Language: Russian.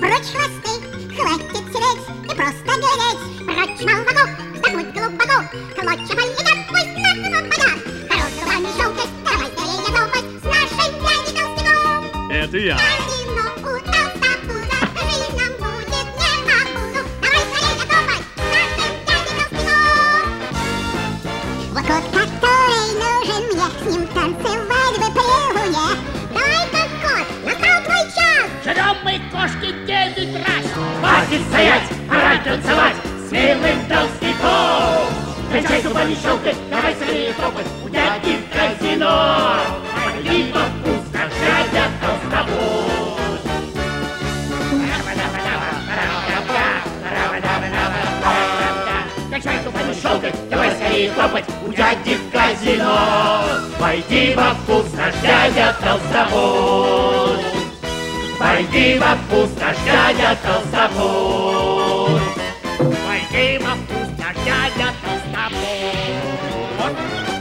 Прочь хвосты, хватит тереть и просто глядеть. Прочь молоко, вздохнуть глубоко. Клочья полетят, пусть нас нападят. Хорош зубами щелкать, давай скорее топать с нашей дядей толстяком. Это я. Один у толстопуза, жизнь нам будет не по пузу. Давай скорее топать с нашим дядей толстяком. Вот кот, который нужен мне, с ним танцевать бы при луне. Давай-ка, кот, настал твой час. Жрем мы кошки 9 раз. Хватит стоять, пора танцевать с милым толстяком. Кончай зубами щелкать, давай скорее топать у дяди в казино. Пойди вкусно, дядя толстобуз. Кончай зубами щелкать, давай скорее топать у дяди в казино. Войди во вкус наш дядя толстобуз. Войди во вкус наш дядя толстобуз. Войди во вкус наш дядя толстобуз.